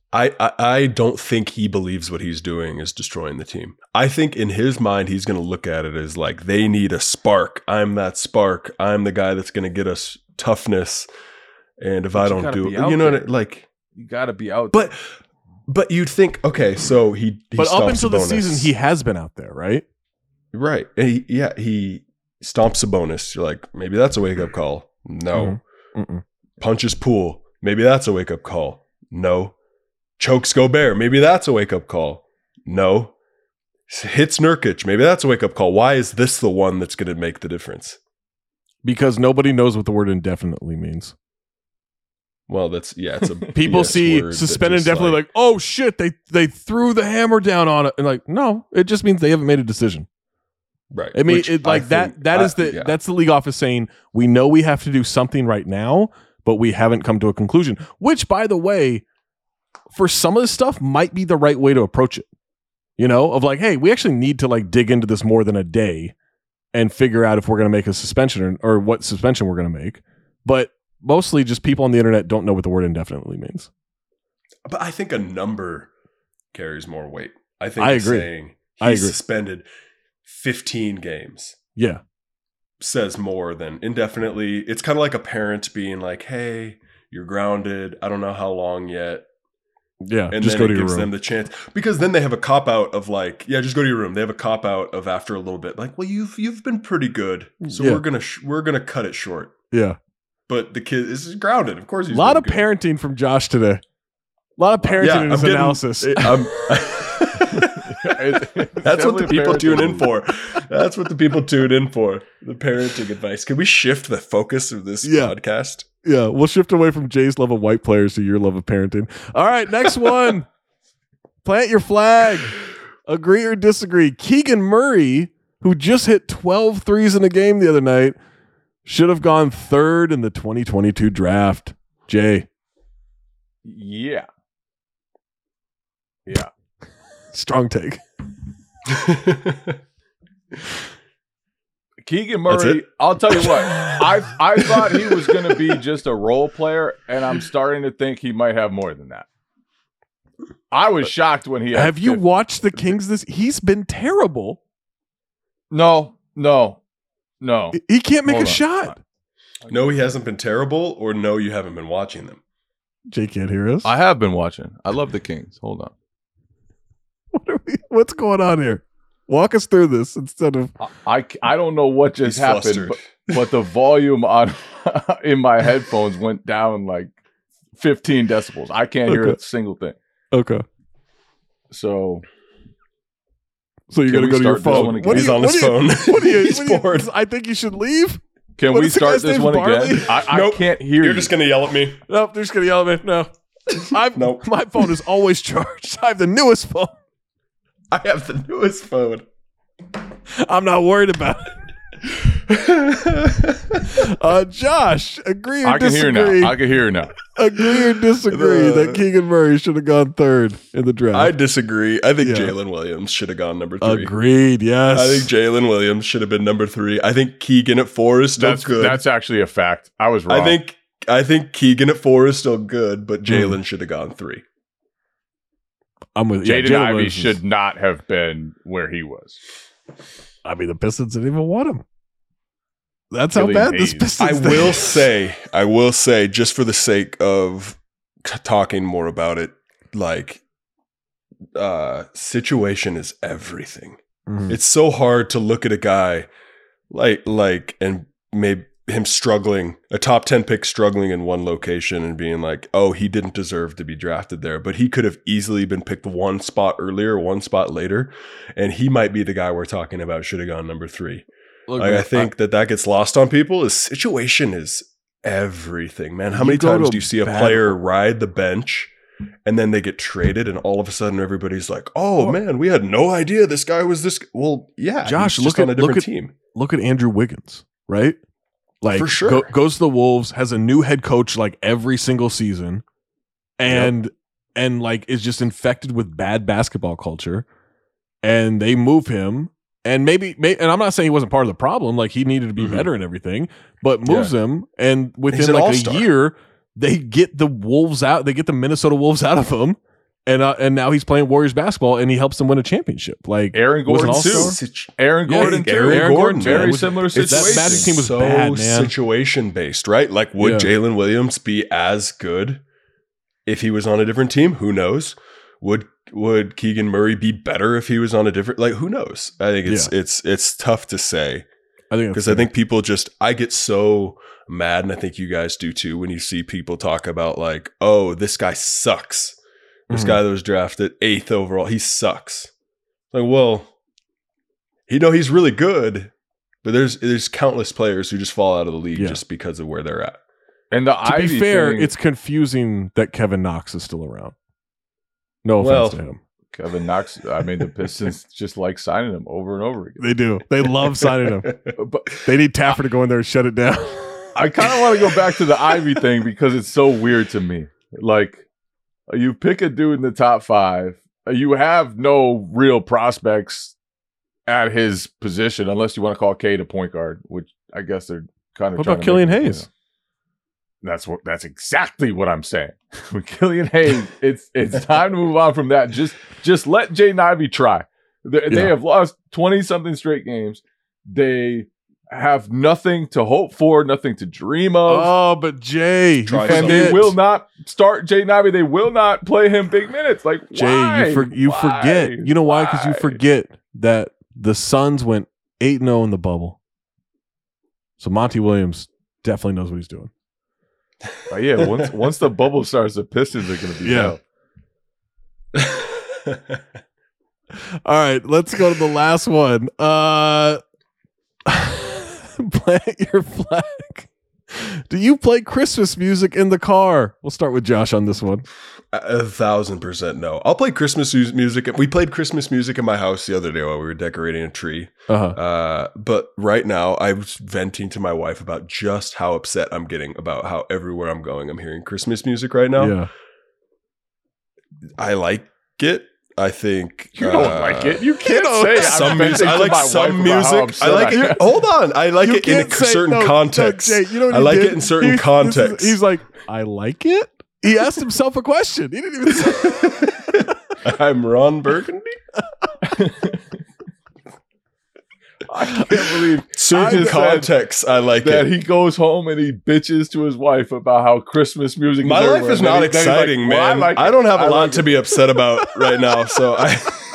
I, I I don't think he believes what he's doing is destroying the team. I think in his mind, he's going to look at it as like, they need a spark. I'm that spark. I'm the guy that's going to get us toughness. And if But I you don't gotta do be it, out you know what there. I, like, You got to be out. but but you'd think, okay, so he, he But up stomps until the Sabonis. season, he has been out there, right? Right. And he, yeah, he stomps Sabonis. You're like, maybe that's a wake up call. No. Mhm. Mm-mm. Punches Poole. Maybe that's a wake up call. No. Chokes Gobert. Maybe that's a wake up call. No. Hits Nurkic. Maybe that's a wake up call. Why is this the one that's going to make the difference? Because nobody knows what the word indefinitely means. Well, that's, yeah, it's a People B S see word that suspended just, indefinitely like, oh shit, they they threw the hammer down on it. And like, no, it just means they haven't made a decision. right. I mean, Which it, I like that think- that I- is the yeah. that's the league office saying, we know we have to do something right now, but we haven't come to a conclusion. Which, by the way, for some of this stuff might be the right way to approach it. You know, of like, hey, we actually need to like dig into this more than a day and figure out if we're going to make a suspension or, or what suspension we're going to make. But mostly just people on the internet don't know what the word indefinitely means. But I think a number carries more weight. I think I it's agree. saying I he's agree. suspended fifteen games Yeah. says more than indefinitely. It's kind of like a parent being like, hey, you're grounded. I don't know how long yet. Yeah. And just then go it to your gives room. them the chance, because then they have a cop out of like, yeah, just go to your room. They have a cop out of after a little bit, like, well, you've you've been pretty good, so Yeah. we're gonna sh- we're gonna cut it short. yeah. But the kid is grounded. Of course, A he's lot been of good. parenting from Josh today. A lot of parenting Yeah, in I'm his getting- analysis. I'm- That's what the Definitely people tune in parenting. for. That's what the people tune in for. The parenting advice. Can we shift the focus of this Yeah. podcast? Yeah, we'll shift away from Jay's love of white players to your love of parenting. All right, next one. Plant your flag. Agree or disagree. Keegan Murray, who just hit twelve threes in a game the other night, should have gone third in the twenty twenty-two draft. Jay, Yeah. Yeah. strong take. Keegan That's Murray, it? I'll tell you what, I I thought he was going to be just a role player, and I'm starting to think he might have more than that. I was shocked when he had Have you fifty. watched the Kings this? He's been terrible. No, no, no. He can't make Hold a on. shot. No, he hasn't been terrible, or no, you haven't been watching them. Jay can't hear us. I have been watching. I love the Kings. Hold on. What are we, what's going on here? Walk us through this instead of I, I, I don't know what just He's happened, flustered. but, but the volume on in my headphones went down like fifteen decibels. I can't hear Okay. a single thing. okay. So So you're Can gonna we go to your start this phone. one again? What do He's you- on what his do you- phone. What do you? He's what do you- bored. I think you should leave. can What we is the start guy's this name, one Barley? again? I, I Nope. can't hear You're you. just gonna yell at me. Nope, they're just gonna yell at me. No, I've, Nope. my phone is always charged. I have the newest phone. I have the newest phone. I'm not worried about it. uh, Josh, agree or I can hear disagree? now. I can hear now. Agree or disagree Uh, that Keegan Murray should have gone third in the draft? I disagree. I think Yeah. Jalen Williams should have gone number three. Agreed. Yes. I think Jalen Williams should have been number three. I think Keegan at four is still That's good. that's actually a fact. I was wrong. I think I think Keegan at four is still good, but Hmm. Jalen should have gone three. I'm with yeah, Jaden Jalen Ivey Williams is- should not have been where he was. I mean, the Pistons didn't even want him. That's how Killian bad this Hayes. Pistons. I thing will is. say, I will say, just for the sake of t- talking more about it, like, uh, situation is everything. Mhm. It's so hard to look at a guy like, like, and maybe him struggling, a top ten pick struggling in one location and being like, oh, he didn't deserve to be drafted there, but he could have easily been picked one spot earlier, one spot later, and he might be the guy we're talking about should have gone number three. Look, Like, man, I think that that gets lost on people. Is situation is everything, man. How You many go times to do you see a bad- player ride the bench and then they get traded and all of a sudden everybody's like, oh, Oh. man, we had no idea this guy was this. Well, yeah, Josh, he's just look on at- a different look at- team. look at Andrew Wiggins, right? Like, For sure. go- goes to the Wolves, has a new head coach like every single season, and and like is just infected with bad basketball culture. And they move him, and maybe, may, and I'm not saying he wasn't part of the problem. Like, he needed to be Mhm. better and everything, but moves him, and He's within an like all-star. a year, they get the Wolves out. They get the Minnesota Wolves out of him, And uh, and now he's playing Warriors basketball, and he helps them win a championship. Like Aaron was an Gordon too. all-star. Aaron Yeah, Gordon too. Aaron, Aaron Gordon, Gordon, man. Very It's- similar it's situation. that Magic team was so bad, man. situation based, right? Like, would Yeah. Jalen Williams be as good if he was on a different team? Who knows? Would would Keegan Murray be better if he was on a different? Like, who knows? I think it's it's it's tough to say I think because I think people just I get so mad, and I think you guys do too, when you see people talk about like, oh, this guy sucks. This Mhm. guy that was drafted eighth overall, he sucks. Like, well, you know, he's really good, but there's there's countless players who just fall out of the league Yeah. just because of where they're at. And the to Ivy be fair, thing, it's confusing that Kevin Knox is still around. No offense Well, to him. Kevin Knox. I mean, the Pistons just like signing him over and over again. They do. They love signing him. But They need Taffer to go in there and shut it down. I kind of want to go back to the Ivy thing because it's so weird to me. Like, you pick a dude in the top five, you have no real prospects at his position unless you want to call Cade a point guard, which I guess they're kind of. What trying about to Killian make- Hayes? That's what. That's exactly what I'm saying. With Killian Hayes, it's it's time to move on from that. Just just let Jaden Ivey try. They, they Yeah. have lost twenty something straight games. They have nothing to hope for, nothing to dream of. Oh, but Jay, Try you And they forget. will not start Jaden Ivey. They will not play him big minutes. Like, Jay, why? you, for, you Why? forget. You know why? Because you Why? forget that the Suns went eight and oh in the bubble. So Monty Williams definitely knows what he's doing. Oh, yeah, once once the bubble starts, the Pistons are going to be Yeah. hell. All right, let's go to the last one. Uh, plant your flag. Do you play Christmas music in the car? We'll start with Josh on this one. A, a thousand percent no. I'll play Christmas mus- music. We played Christmas music in my house the other day while we were decorating a tree. Uh-huh. Uh, but right now, I was venting to my wife about just how upset I'm getting about how everywhere I'm going, I'm hearing Christmas music right now. Yeah. I like it. I think You don't uh, like it. You can't know, say I'm some venting music. I to like my wife some about how music. I upset like am. it. Hold on. I like You it in a can't say- certain no, no, context. Jay, you know what I he like did? it in certain He- this is- contexts. He's like, I like it. He asked himself a question. He didn't even say. I'm Ron Burgundy. I can't believe Certain just said contexts. I like that it. he goes home and he bitches to his wife about how Christmas music My is life everywhere. is And then not he- then he's like, exciting, "Well, I man. like I it. don't have a I lot like to it." be upset about right now. So I,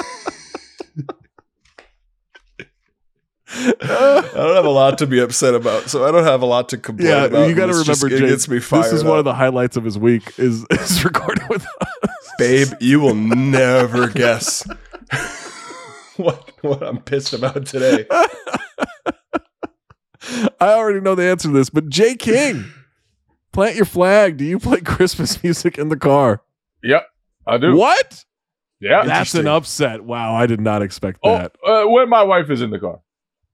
I don't have a lot to be upset about. So I don't have a lot to complain Yeah, about. you got to This just- remember, it Jay, gets me fired this is one of up. the highlights of his week is, is recording with us. Babe, you will never guess what what I'm pissed about today. I already know the answer to this, but Jay King, plant your flag. Do you play Christmas music in the car? Yep, I do. What? Yeah. That's an upset. Wow, I did not expect Oh, that. uh, when my wife is in the car.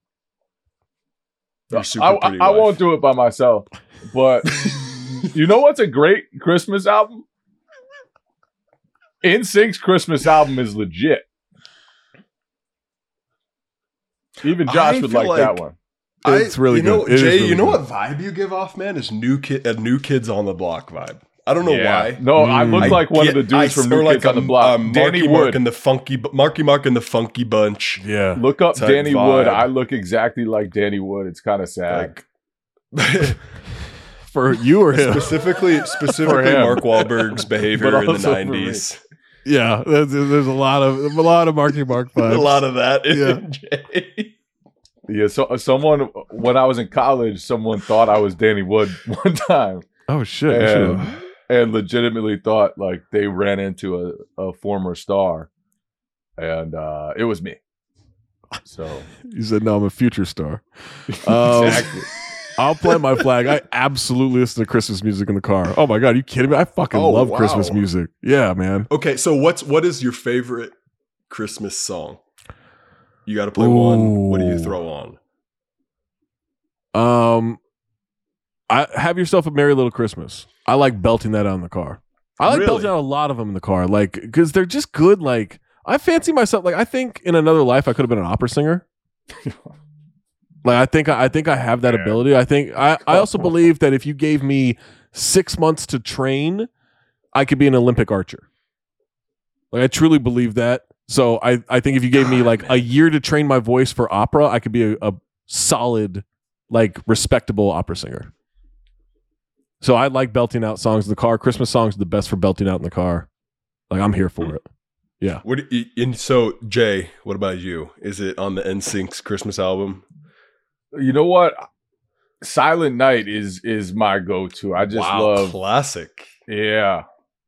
Your super I, I, pretty I wife. won't do it by myself. But you know what's a great Christmas album? N Sync's Christmas album is legit. Even Josh I would feel like, like- that one. It's really you know, good. It is Jay, really you know good. what vibe you give off, man, is new kid, a new kids on the block vibe. I don't know Yeah. why. No, I look Mm. like one get- of the dudes I- from or New like Kids on the a- Block. um, Danny Marky Mark Wood. and the funky, Bu- Marky Mark and the Funky Bunch. Yeah. Look up type Danny vibe. Wood. I look exactly like Danny Wood. It's kind of sad. Like, For you or him? specifically, specifically him. Mark Wahlberg's behavior But in the also for me. nineties. Yeah, there's, there's a lot of a lot of Marky Mark vibes. A lot of that. in Yeah. Jay. Yeah, so someone when I was in college, someone thought I was Danny Wood one time, Oh shit! you should've- and, and legitimately thought like they ran into a, a former star, and uh, it was me. So You said no, I'm a future star. Um, exactly. I'll plant my flag. I absolutely listen to Christmas music in the car. Oh my god, are you kidding me? I fucking Oh, love wow. Christmas music. Yeah, man. Okay, so what's what is your favorite Christmas song? You got to play one. What do you Ooh. throw on? Um, I have yourself a merry little Christmas. I like belting that out in the car. I like Really? belting out a lot of them in the car, like because they're just good. Like I fancy myself. Like I think in another life I could have been an opera singer. Like I think I think I have that Yeah. ability. I think I, I also believe that if you gave me six months to train, I could be an Olympic archer. Like I truly believe that. So I, I think if you gave me like a year to train my voice for opera, I could be a, a solid, like respectable opera singer. So I like belting out songs in the car. Christmas songs are the best for belting out in the car. Like I'm here for it. Yeah. What? And so Jay, what about you? Is it on the N Sync's Christmas album? You know what? Silent Night is is my go-to. I just wow, love classic. Yeah.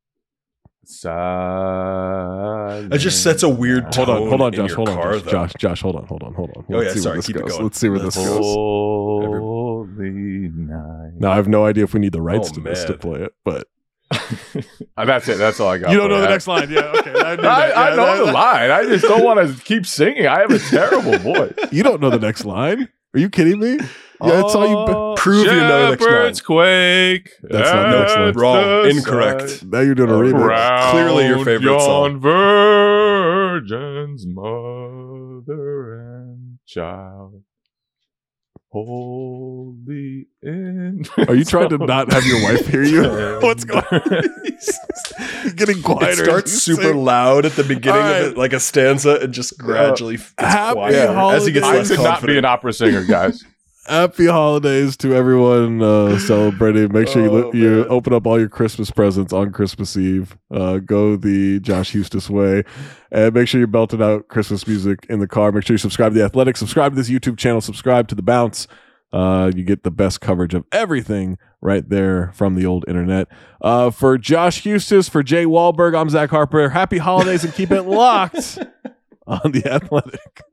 Silent It just sets a weird Hold tone on, hold on, in Josh. your Hold on, car, Josh, though. Josh. Josh, hold on, hold on, hold on. Oh, Let's yeah, see sorry, where this keep it goes. going. Let's see where Let's this go. goes. Holy night. Now I have no idea if we need the rights Oh, to this to man. play it, but Uh, That's it. That's all I got. you don't for know the that. next line. Yeah, okay. I, knew I, that. I Yeah, know that- the line. I just don't want to keep singing. I have a terrible voice. You don't know the next line? Are you kidding me? Yeah, it's all you. Be- Prove you know the next Shepherds quake. That's not the next line. at Wrong. the Incorrect. sight now you're doing a Oh, remix. right. Clearly your favorite Round song. yon virgin's mother and child. Holy in. Are you trying to not have your wife hear you? What's going on? He's getting quieter. It starts as you super sing. loud at the beginning All right. of it, like a stanza, and just gradually gets happy quieter as he gets I less could confident. not be an opera singer, guys. Happy holidays to everyone uh, celebrating. Make sure you Oh, li- you man. open up all your Christmas presents on Christmas Eve. Uh, go the Josh Hustis way, and make sure you're belting out Christmas music in the car. Make sure you subscribe to The Athletic. Subscribe to this YouTube channel. Subscribe to The Bounce. Uh, you get the best coverage of everything right there from the old internet. Uh, for Josh Hustis, for Jay Wahlberg, I'm Zach Harper. Happy holidays and keep it locked on The Athletic.